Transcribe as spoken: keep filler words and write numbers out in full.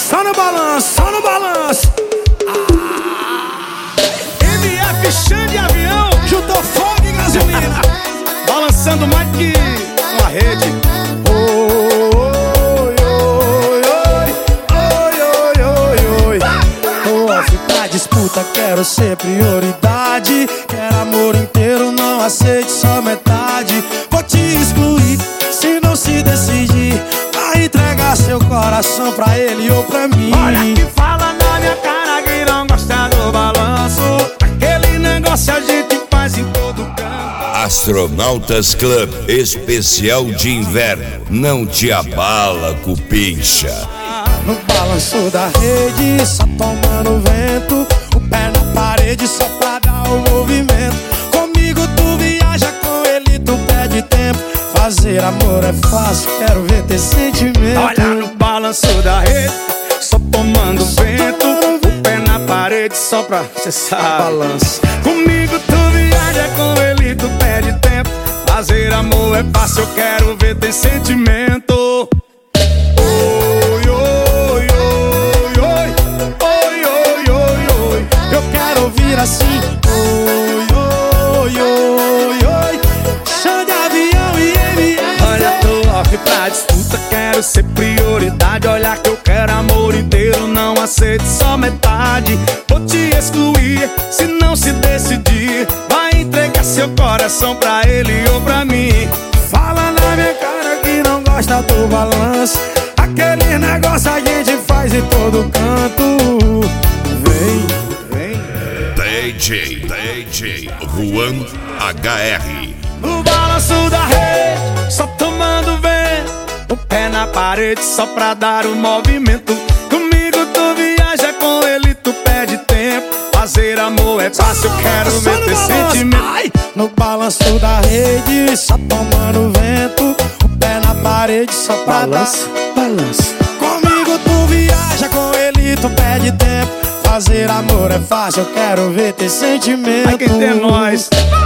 Só no balanço, só no balanço. Ah. M F Xande Avião juntou fogo e gasolina, balançando mais que uma rede. Oi, oi, oi, oi, oi, oi, oi. Tô off pra disputa, quero ser prioridade. Quero amor inteiro, não aceite só metade. Vou te excluir se não se decidir. Vai entregar seu coração pra ele ou pra mim. Olha que fala na minha cara que não gosta do balanço. Aquele negócio a gente faz em todo canto. Astronautas Club especial de inverno. Não te abala, cupincha. No balanço da rede, só tomando vento. O pé na parede só pra dar o movimento. Comigo tu viaja, com ele tu perde tempo. Fazer amor é fácil, quero ver ter sentimento. Olha no balanço da rede, só tomando vento. O pé na parede só pra cê sabe. Balanço. Comigo tu viaja, com ele tu perde tempo. Fazer amor é fácil, eu quero ver ter sentimento. Oi, oi, oi, oi, oi, oi, oi, oi. Eu quero ouvir assim. Oi, oi, oi, oi. Xande Avião e M F. Olha, tô off pra disputa, quero ser prioridade. Olha que eu quero amor inteiro, não aceito só metade. Vou te excluir se não se decidir. Vai entregar seu coração pra ele ou pra mim. Fala na minha cara que não gosta do balanço. Aquele negócio a gente faz em todo canto. Vem, vem. D J, D J Juan H R. No balanço da rede, só tomando vento. O pé na parede só pra dar o movimento. Comigo tu viaja, com ele tu perde tempo. Fazer amor é fácil, eu quero ver ter sentimento. Ai. No balanço da rede, só tomando vento. O pé na parede só pra Balança, dar balança. Comigo tu viaja, com ele tu perde tempo. Fazer amor é fácil, eu quero ver ter sentimento. Vai que tem nós.